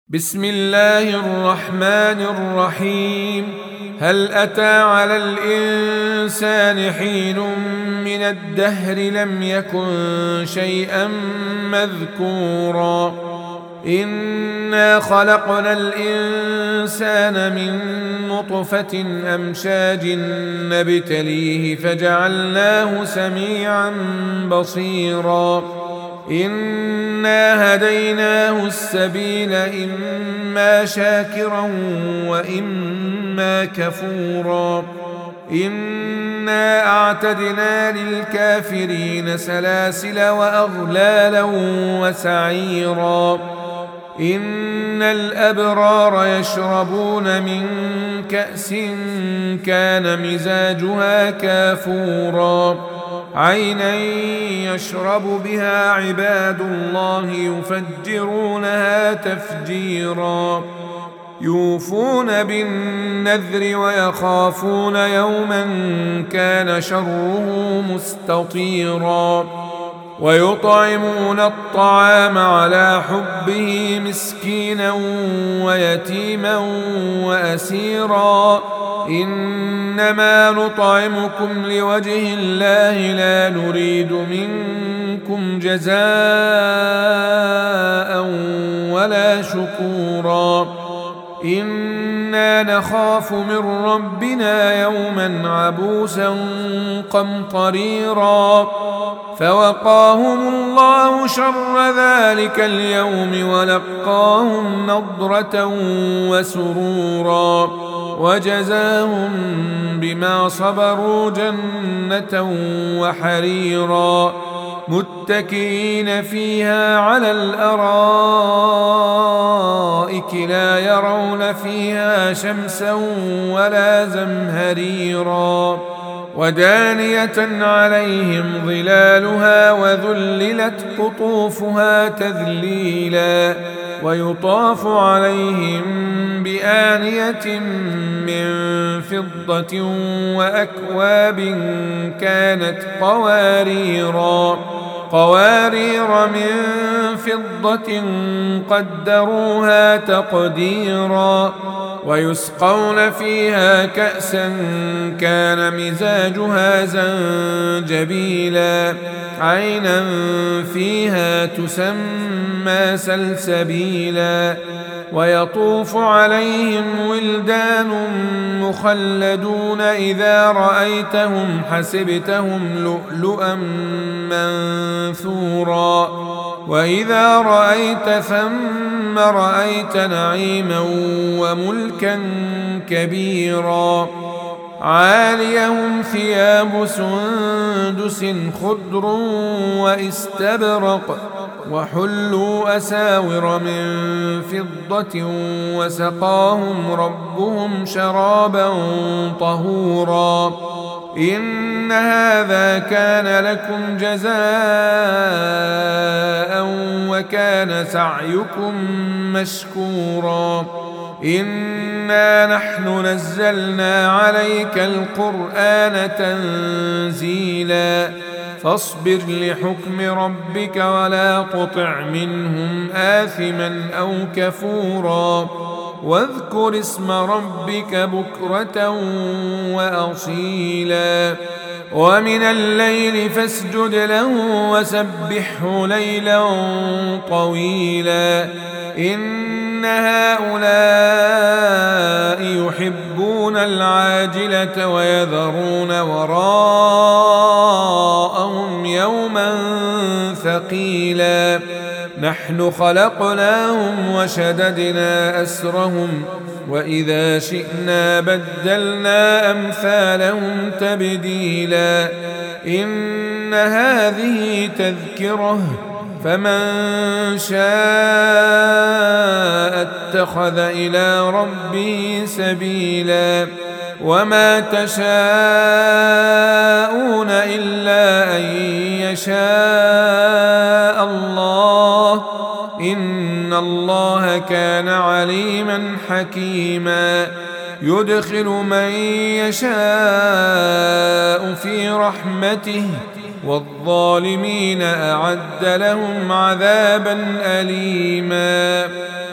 بسم الله الرحمن الرحيم. هل أتى على الإنسان حين من الدهر لم يكن شيئا مذكورا إنا خلقنا الإنسان من نطفة أمشاج نبتليه فجعلناه سميعا بصيرا إنا هديناه السبيل إما شاكرا وإما كفورا إنا أعتدنا للكافرين سلاسل وأغلالا وسعيرا إن الأبرار يشربون من كأس كان مزاجها كافورا عينا يشرب بها عباد الله يفجرونها تفجيرا يوفون بالنذر ويخافون يوما كان شره مستطيرا ويطعمون الطعام على حبه مسكينا ويتيما وأسيرا إنما نطعمكم لوجه الله لا نريد منكم جزاء ولا شكورا إنا نخاف من ربنا يوما عبوسا قمطريرا فوقاهم الله شر ذلك اليوم ولقاهم نضرة وسرورا وجزاهم بما صبروا جنة وحريرا متكئين فيها على الأرائك لا يرون فيها شمسا ولا زمهريرا ودانية عليهم ظلالها وذللت قطوفها تذليلا ويطاف عليهم بآنية من فضة وأكواب كانت قوارير من فضة قدروها تقديرا ويسقون فيها كأسا كان مزاجها زنجبيلا عينا فيها تسمى سلسبيلا ويطوف عليهم ولدان مخلدون إذا رأيتهم حسبتهم لؤلؤا منثورا وإذا رأيت ثم رأيت نعيما وملكا كبيرا عاليهم ثياب سندس خضر واستبرق وحلوا أساور من فضة وسقاهم ربهم شرابا طهورا إن هذا كان لكم جزاء وكان سعيكم مشكورا إنا نحن نزلنا عليك القرآن تنزيلا فاصبر لحكم ربك ولا تطع منهم آثما أو كفورا واذكر اسم ربك بكرة وأصيلا ومن الليل فاسجد له وسبحه ليلا طويلا إن هؤلاء يحبون العاجلة ويذرون وراءهم يوما ثقيلا نحن خلقناهم وشددنا أسرهم وإذا شئنا بدلنا أمثالهم تبديلا إن هذه تذكرة فمن شاء اتخذ إلى ربه سبيلا وما تشاءون إلا أن يشاء الله إن الله كان عليما حكيما يدخل من يشاء في رحمته والظالمين أعد لهم عذابا أليما